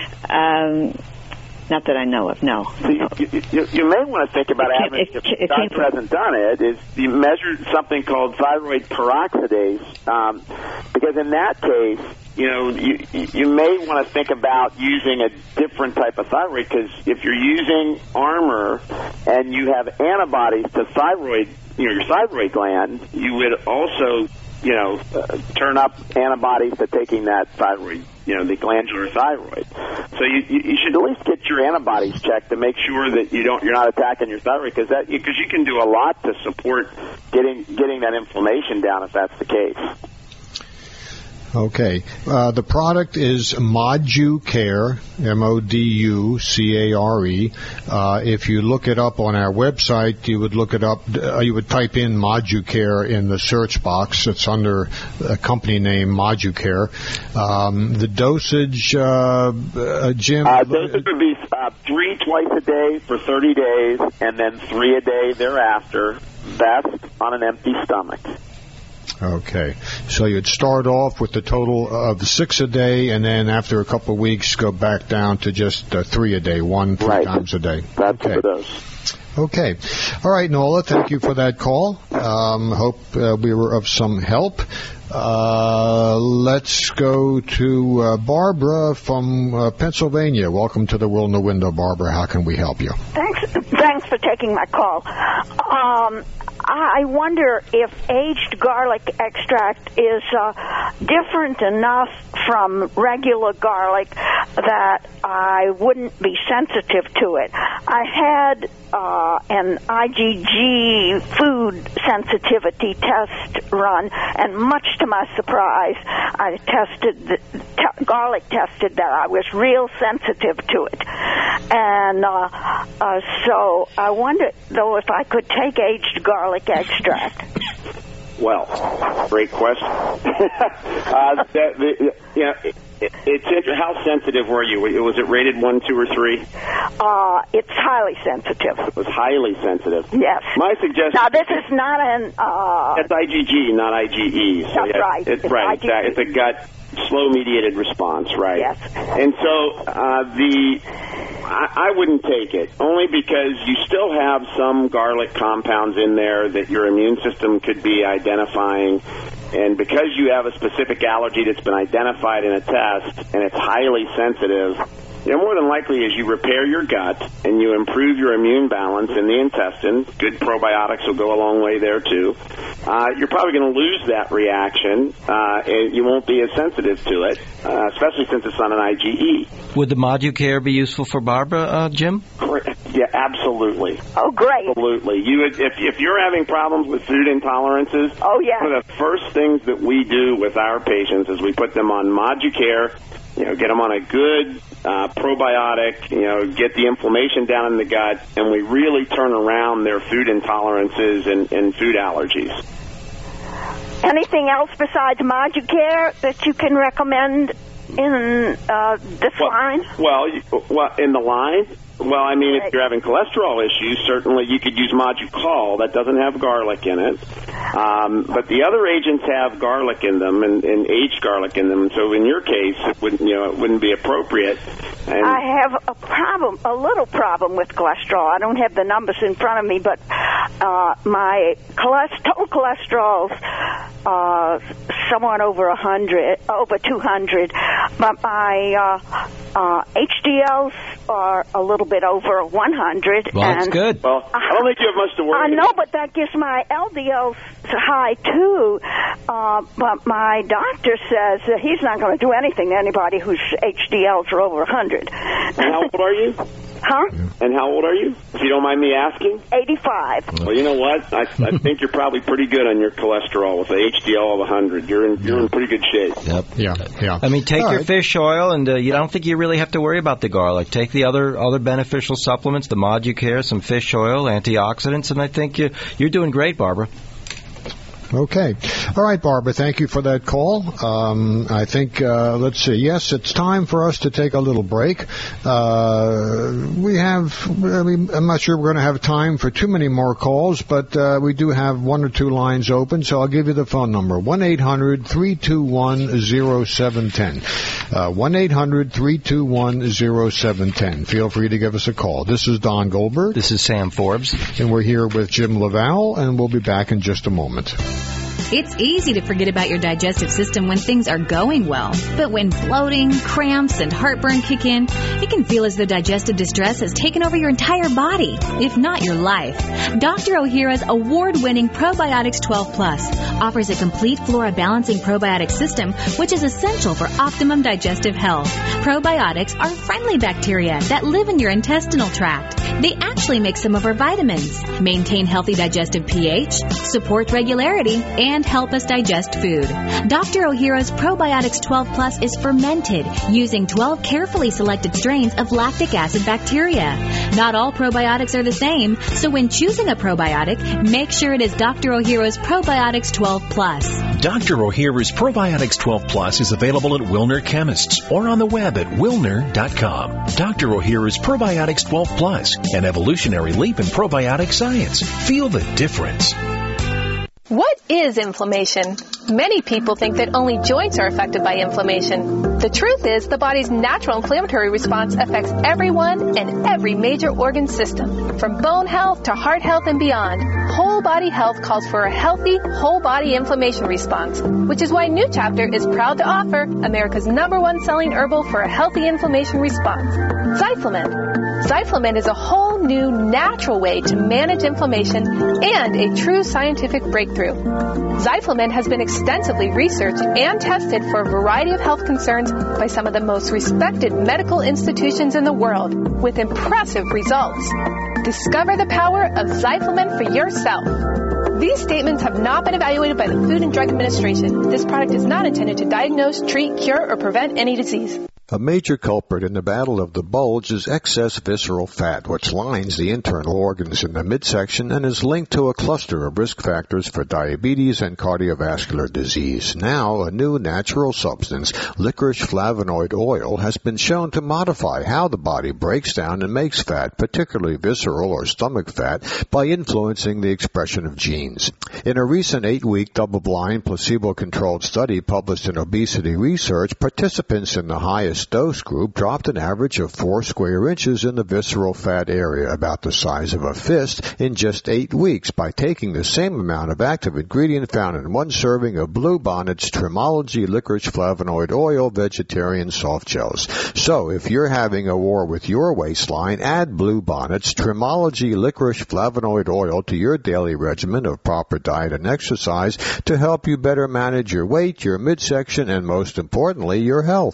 Um. Not that I know of, no. So you, you, you, you may want to think about it having, it, if it, the doctor hasn't done it, is you measure something called thyroid peroxidase, um, because in that case, you know, you, you may want to think about using a different type of thyroid, because if you're using Armour and you have antibodies to thyroid, you know, your thyroid gland, you would also, you know, uh, turn up antibodies to taking that thyroid, you know, the glandular thyroid. So you, you, you should at least get your antibodies checked to make sure that you don't, you're not attacking your thyroid, because that, because you can do a lot to support getting getting that inflammation down if that's the case. Okay. Uh, the product is Moducare, M O D U C A R E. Uh, if you look it up on our website, you would look it up, uh, you would type in Moducare in the search box. It's under a company name, Moducare. Um, the dosage, uh, uh, Jim? Uh, dosage would be uh, three twice a day for thirty days, and then three a day thereafter, best on an empty stomach. Okay. So you'd start off with the total of six a day, and then after a couple of weeks, go back down to just uh, three a day, one, three right. times a day. That's okay. the dose. Okay. All right, Nola, thank you for that call. Um, hope uh, we were of some help. Uh, let's go to uh, Barbara from uh, Pennsylvania. Welcome to the World in the Window, Barbara. How can we help you? Thanks, thanks for taking my call. Um, I wonder if aged garlic extract is uh, different enough from regular garlic that I wouldn't be sensitive to it. I had uh, an I G G food sensitivity test run, and much to my surprise, I tested the, t- garlic tested that I was real sensitive to it. And uh, uh, so I wonder, though, if I could take aged garlic extract. Well, great question. uh, the, the, you know, It, it's how sensitive were you? Was it rated one, two, or three? Uh, it's highly sensitive. It was highly sensitive. Yes. My suggestion. Now this is not an. Uh, it's I G G, not I G E. So that's yeah, right. It's, it's right. I G G. It's a gut slow mediated response, right? Yes. And so uh, the I, I wouldn't take it only because you still have some garlic compounds in there that your immune system could be identifying. And because you have a specific allergy that's been identified in a test and it's highly sensitive, you know, more than likely as you repair your gut and you improve your immune balance in the intestine, good probiotics will go a long way there too, uh, you're probably going to lose that reaction uh, and you won't be as sensitive to it, uh, especially since it's on an I G E. Would the Moducare be useful for Barbara, uh, Jim? Yeah, absolutely. Oh, great. Absolutely. You would, if, if you're having problems with food intolerances, oh, yeah. one of the first things that we do with our patients is we put them on Moducare, you know, get them on a good uh, probiotic, you know, get the inflammation down in the gut, and we really turn around their food intolerances and, and food allergies. Anything else besides Moducare that you can recommend in uh, this well, line? Well, you, well, in the line? Well, I mean, if you're having cholesterol issues, certainly you could use Moducol. That doesn't have garlic in it. Um, but the other agents have garlic in them and, and aged garlic in them. So in your case, it wouldn't, you know, it wouldn't be appropriate. And I have a problem, a little problem with cholesterol. I don't have the numbers in front of me, but uh, my cholesterol, total cholesterol's uh, somewhat over a hundred, over two hundred. But my uh, uh, H D Ls are a little bit over one hundred. Well, that's and good. Well, I don't think you have much to worry I know, but that gives my L D Ls high, too. Uh, but my doctor says that he's not going to do anything to anybody whose H D Ls are over one hundred. And how old are you? Huh? And how old are you, if you don't mind me asking? eighty-five. Well, you know what? I, I think you're probably pretty good on your cholesterol with an H D L of one hundred. You're in you're in pretty good shape. Yep. Yeah, yeah. I mean, take All your right. fish oil, and uh, you don't think you really have to worry about the garlic. Take the other other beneficial supplements, the Moducare, some fish oil, antioxidants, and I think you, you're doing great, Barbara. Okay. All right, Barbara, thank you for that call. Um, I think, uh, let's see, yes, it's time for us to take a little break. Uh, we have, I mean, I'm not sure we're going to have time for too many more calls, but uh, we do have one or two lines open, so I'll give you the phone number, one eight hundred three two one oh seven one oh. Uh, one eight hundred three two one oh seven one oh. Feel free to give us a call. This is Don Goldberg. This is Sam Forbes. And we're here with Jim Laval, and we'll be back in just a moment. It's easy to forget about your digestive system when things are going well. But when bloating, cramps, and heartburn kick in, it can feel as though digestive distress has taken over your entire body, if not your life. Doctor Ohhira's award-winning Probiotics twelve plus offers a complete flora-balancing probiotic system, which is essential for optimum digestive health. Probiotics are friendly bacteria that live in your intestinal tract. They actually make some of our vitamins, maintain healthy digestive pH, support regularity, and help us digest food. Doctor Ohhira's Probiotics twelve plus is fermented using twelve carefully selected strains of lactic acid bacteria. Not all probiotics are the same, so when choosing a probiotic, make sure it is Doctor Ohhira's Probiotics twelve plus. Doctor Ohhira's Probiotics twelve plus is available at Wilner Chemists or on the web at wilner dot com. Doctor Ohhira's Probiotics twelve plus, an evolutionary leap in probiotic science. Feel the difference. What is inflammation? Many people think that only joints are affected by inflammation. The truth is, the body's natural inflammatory response affects everyone and every major organ system, from bone health to heart health and beyond. Whole body health calls for a healthy, whole body inflammation response, which is why New Chapter is proud to offer America's number one selling herbal for a healthy inflammation response, Zyflamin. Zyflamin is a whole new natural way to manage inflammation and a true scientific breakthrough. Zyflamin has been extensively researched and tested for a variety of health concerns by some of the most respected medical institutions in the world with impressive results. Discover the power of Zyflamin for yourself. These statements have not been evaluated by the Food and Drug Administration. This product is not intended to diagnose, treat, cure, or prevent any disease. A major culprit in the battle of the bulge is excess visceral fat, which lines the internal organs in the midsection and is linked to a cluster of risk factors for diabetes and cardiovascular disease. Now, a new natural substance, licorice flavonoid oil, has been shown to modify how the body breaks down and makes fat, particularly visceral or stomach fat, by influencing the expression of genes. In a recent eight-week double-blind placebo-controlled study published in Obesity Research, participants in the highest dose group dropped an average of four square inches in the visceral fat area, about the size of a fist, in just eight weeks by taking the same amount of active ingredient found in one serving of Blue Bonnet's Trimology licorice flavonoid oil vegetarian soft gels. So, if you're having a war with your waistline, add Blue Bonnet's Trimology licorice flavonoid oil to your daily regimen of proper diet and exercise to help you better manage your weight, your midsection, and most importantly, your health.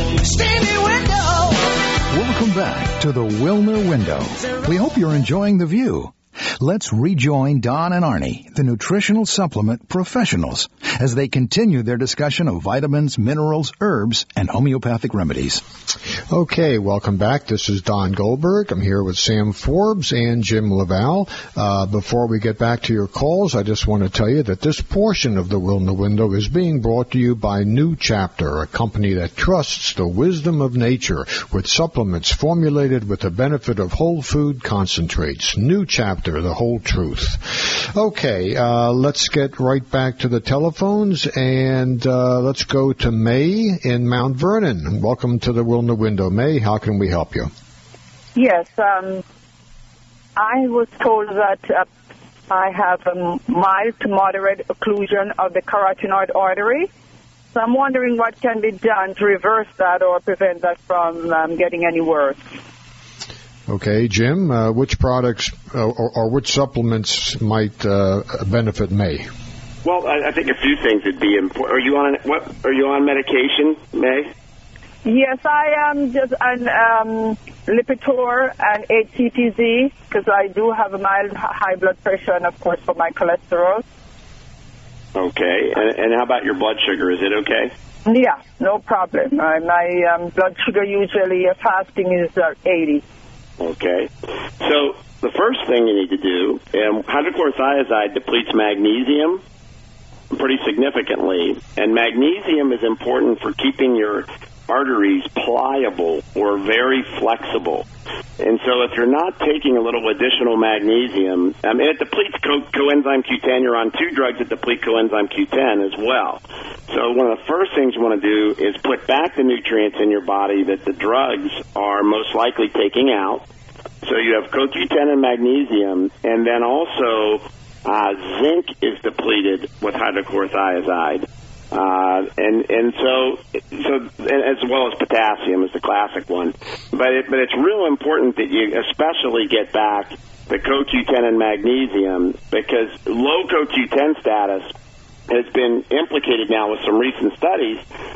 Welcome back to the Wilner Window. We hope you're enjoying the view. Let's rejoin Don and Arnie, the nutritional supplement professionals, as they continue their discussion of vitamins, minerals, herbs, and homeopathic remedies. Okay, welcome back. This is Don Goldberg. I'm here with Sam Forbes and Jim Laval. Uh, before we get back to your calls, I just want to tell you that this portion of the Wilner Window is being brought to you by New Chapter, a company that trusts the wisdom of nature with supplements formulated with the benefit of whole food concentrates. New Chapter, the whole truth. Okay, uh, let's get right back to the telephones, and uh, let's go to May in Mount Vernon. Welcome to the Wilner Window. May, how can we help you? Yes, um, I was told that uh, I have a mild to moderate occlusion of the carotenoid artery. So I'm wondering what can be done to reverse that or prevent that from um, getting any worse. Okay, Jim, uh, which products uh, or, or which supplements might uh, benefit May? Well, I, I think a few things would be important. Are you on what? Are you on medication, May? Yes, I am just on um, Lipitor and H C P Z because I do have a mild high blood pressure and, of course, for my cholesterol. Okay, and, and how about your blood sugar? Is it okay? Yeah, no problem. Uh, my um, blood sugar usually uh, fasting is uh, eighty. Okay. So the first thing you need to do, um, hydrochlorothiazide depletes magnesium pretty significantly, and magnesium is important for keeping your arteries pliable or very flexible. And so if you're not taking a little additional magnesium, I mean, it depletes co- coenzyme Q ten. You're on two drugs that deplete coenzyme Q ten as well. So one of the first things you want to do is put back the nutrients in your body that the drugs are most likely taking out. So you have co Q ten and magnesium, and then also uh, zinc is depleted with hydrochlorothiazide. Uh, and and so so and as well as potassium is the classic one, but it, but it's real important that you especially get back the co Q ten and magnesium, because low co Q ten status has been implicated now with some recent studies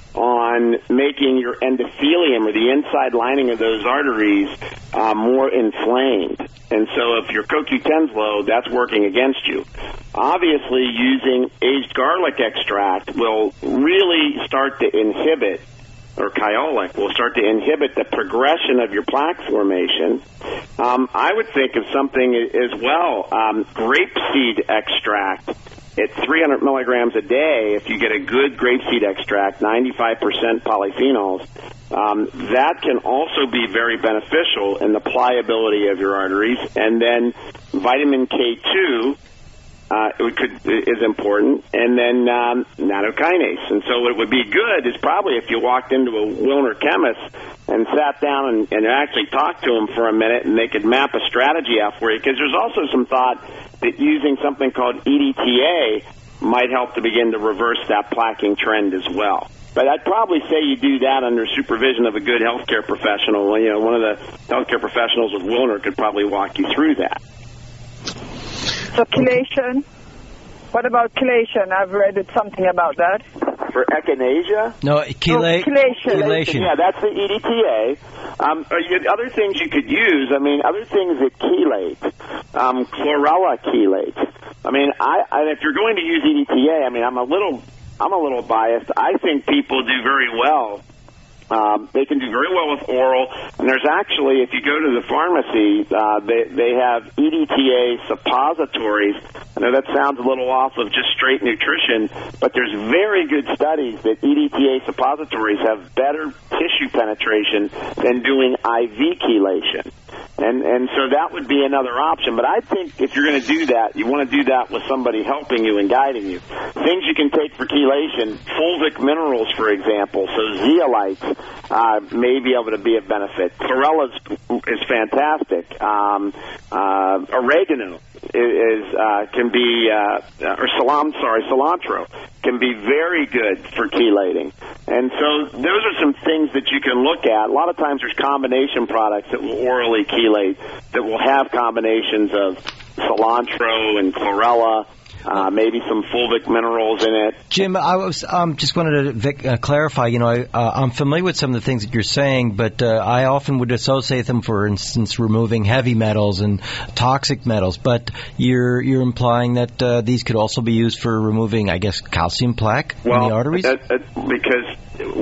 on making your endothelium, or the inside lining of those arteries, uh, more inflamed. And so if your co Q ten's low, that's working against you. Obviously, using aged garlic extract will really start to inhibit, or kyolic will start to inhibit the progression of your plaque formation. Um, I would think of something as well, um, grapeseed extract. At three hundred milligrams a day, if you get a good grapeseed extract, ninety-five percent polyphenols, um, that can also be very beneficial in the pliability of your arteries. And then vitamin K two uh, it could, is important, and then um, nattokinase. And so what would be good is probably if you walked into a Wilner chemist and sat down and, and actually talked to them for a minute, and they could map a strategy out for you, because there's also some thought that using something called E D T A might help to begin to reverse that plaquing trend as well. But I'd probably say you do that under supervision of a good healthcare professional. You know, one of the healthcare professionals with Wilner could probably walk you through that. So chelation? What about chelation? I've read something about that. For echinacea? No, chela- oh, chelation. chelation. Yeah, that's the E D T A. Um, other things you could use, I mean, other things that chelate, um, chlorella chelate. I mean, I, I, if you're going to use E D T A, I mean, I'm a little, I'm a little biased. I think people do very well Um, they can do very well with oral, and there's actually, if you go to the pharmacy, uh, they, they have E D T A suppositories. I know that sounds a little off of just straight nutrition, but there's very good studies that E D T A suppositories have better tissue penetration than doing I V chelation. And and so that would be another option. But I think if you're going to do that, you want to do that with somebody helping you and guiding you. Things you can take for chelation, fulvic minerals, for example, so zeolites uh, may be able to be of benefit. Chlorella is fantastic. Um, uh, oregano is uh, can be, uh, or salam, sorry, cilantro can be very good for chelating. And so those are some things that you can look at. A lot of times there's combination products that will orally chelate that will have combinations of cilantro and chlorella, uh, maybe some fulvic minerals in it. Jim, I was um, just wanted to uh, clarify. You know, I, uh, I'm familiar with some of the things that you're saying, but uh, I often would associate them, for instance, removing heavy metals and toxic metals. But you're you're implying that uh, these could also be used for removing, I guess, calcium plaque well, in the arteries? That, that, because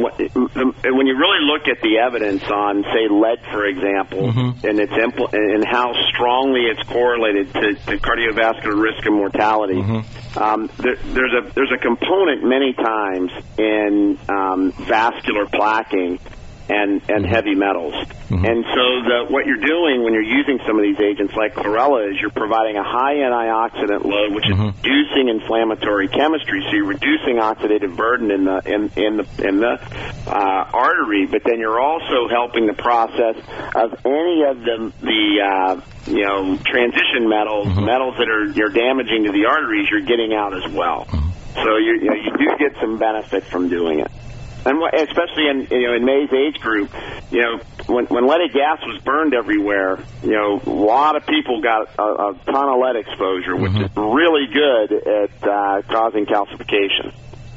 when you really look at the evidence on, say, lead, for example, mm-hmm. and its impl- and how strongly it's correlated to, to cardiovascular risk and mortality, mm-hmm. um, there, there's a there's a component many times in um, vascular plaquing and, and heavy metals. Mm-hmm. And so the, what you're doing when you're using some of these agents like chlorella is you're providing a high antioxidant load, which mm-hmm. is reducing inflammatory chemistry, so you're reducing oxidative burden in the in, in the in the uh, artery, but then you're also helping the process of any of the the uh, you know transition metals, mm-hmm. metals that are you're damaging to the arteries, you're getting out as well. Mm-hmm. So you you know you do get some benefit from doing it. And especially in you know in May's age group, you know when when leaded gas was burned everywhere, you know a lot of people got a, a ton of lead exposure, which mm-hmm. is really good at uh, causing calcification.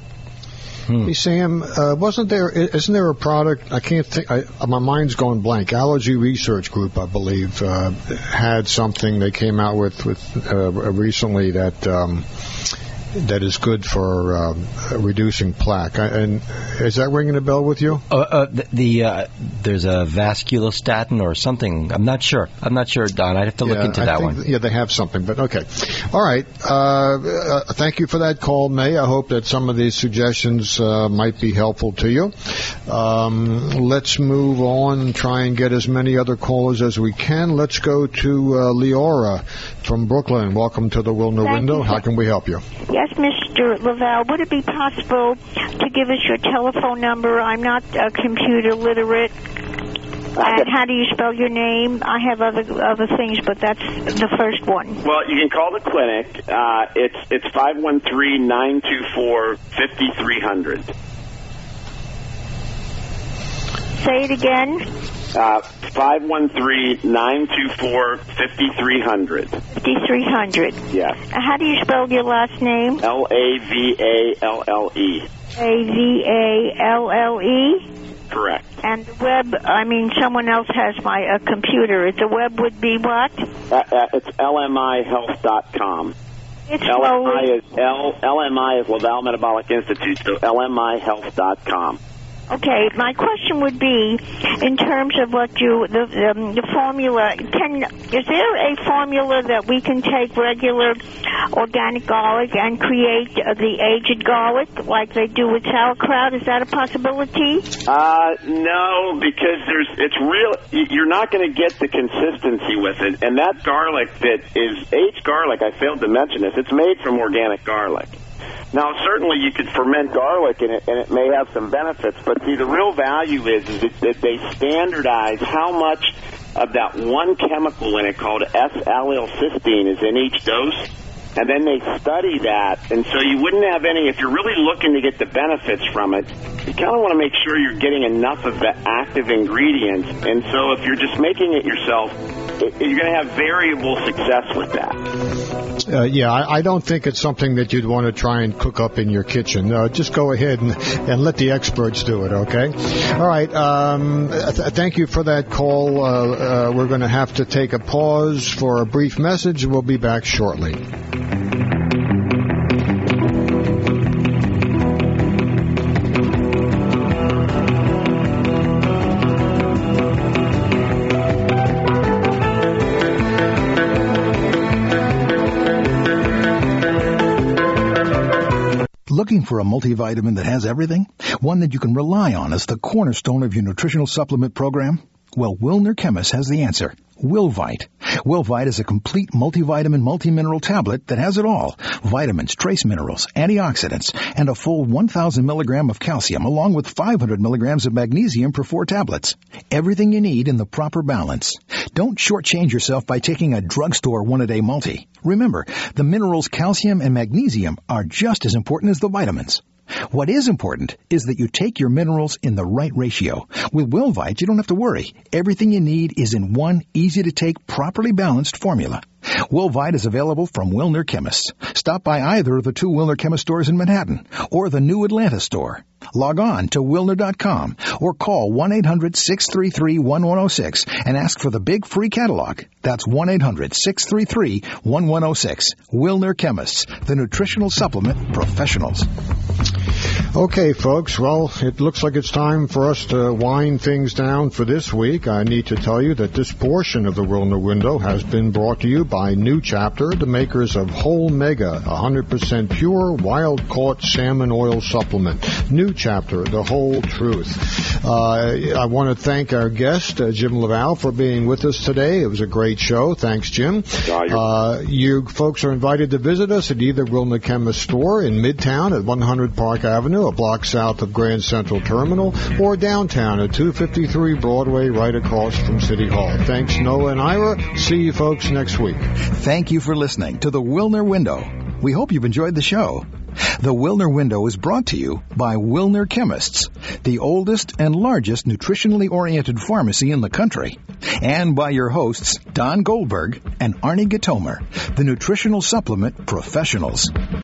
Hmm. Hey Sam, uh, wasn't there? Isn't there a product? I can't think. I, my mind's going blank. Allergy Research Group, I believe, uh, had something they came out with with uh, recently that. Um, that is good for um, reducing plaque. And is that ringing a bell with you? Uh, uh, the, the uh, there's a vasculostatin or something. I'm not sure. I'm not sure, Don. I'd have to look yeah, into I that think, one. Yeah, they have something, but okay. All right. Uh, uh, thank you for that call, May. I hope that some of these suggestions uh, might be helpful to you. Um, let's move on and try and get as many other callers as we can. Let's go to uh, Leora from Brooklyn. Welcome to the Wilner Thank Window. You. How can we help you? Yes, Mister Lavelle, would it be possible to give us your telephone number? I'm not uh, computer literate. And how do you spell your name? I have other other things, but that's the first one. Well, you can call the clinic. Uh, it's it's five one three, nine two four, five three zero zero. Say it again. Uh, five one three, nine two four, five three zero zero. fifty-three hundred. Yes. Uh, how do you spell your last name? L A V A L L E. A V A L L E? Correct. And the web, I mean, someone else has my uh, computer. The web would be what? Uh, uh, it's L M I health dot com. It's L M I is L, L M I is Laval Metabolic Institute, so L M I health dot com. Okay, my question would be, in terms of what you, the um, the formula, can is there a formula that we can take regular organic garlic and create uh, the aged garlic like they do with sauerkraut? Is that a possibility? Uh, no, because there's it's real. You're not going to get the consistency with it, and that garlic that is aged garlic, I failed to mention this. It's made from organic garlic. Now, certainly you could ferment garlic in it, and it may have some benefits, but see, the real value is, is that they standardize how much of that one chemical in it called S-allylcysteine is in each dose, and then they study that, and so you wouldn't have any, if you're really looking to get the benefits from it, you kind of want to make sure you're getting enough of the active ingredients, and so if you're just making it yourself, it, you're going to have variable success with that. Uh, yeah, I, I don't think it's something that you'd want to try and cook up in your kitchen. Uh, just go ahead and, and let the experts do it, okay? All right. Um, th- thank you for that call. Uh, uh, we're going to have to take a pause for a brief message. We'll be back shortly. Looking for a multivitamin that has everything? One that you can rely on as the cornerstone of your nutritional supplement program? Well, Wilner Chemist has the answer. Wilvite. Wilvite is a complete multivitamin multimineral tablet that has it all. Vitamins, trace minerals, antioxidants, and a full one thousand milligram of calcium along with five hundred milligrams of magnesium per four tablets. Everything you need in the proper balance. Don't shortchange yourself by taking a drugstore one-a-day multi. Remember, the minerals calcium and magnesium are just as important as the vitamins. What is important is that you take your minerals in the right ratio. With Wilvite, you don't have to worry. Everything you need is in one easy-to-take, properly balanced formula. Wilvite is available from Wilner Chemists. Stop by either of the two Wilner Chemist stores in Manhattan or the new Atlanta store. Log on to wilner dot com or call one eight hundred six three three one one zero six and ask for the big free catalog. That's one eight hundred six three three one one zero six. Wilner Chemists, the nutritional supplement professionals. Okay, folks, well, it looks like it's time for us to wind things down for this week. I need to tell you that this portion of the Wilner Window has been brought to you by New Chapter, the makers of Whole Mega, one hundred percent pure, wild-caught salmon oil supplement. New Chapter, the whole truth. Uh, I want to thank our guest, uh, Jim Laval, for being with us today. It was a great show. Thanks, Jim. Uh, you folks are invited to visit us at either Wilner Chemist store in Midtown at one hundred Park Avenue, a block south of Grand Central Terminal, or downtown at two fifty-three Broadway, right across from City Hall. Thanks, Noah and Ira. See you folks next week. Thank you for listening to the Wilner Window. We hope you've enjoyed the show. The Wilner Window is brought to you by Wilner Chemists, the oldest and largest nutritionally oriented pharmacy in the country, and by your hosts, Don Goldberg and Arnie Gitomer, the nutritional supplement professionals.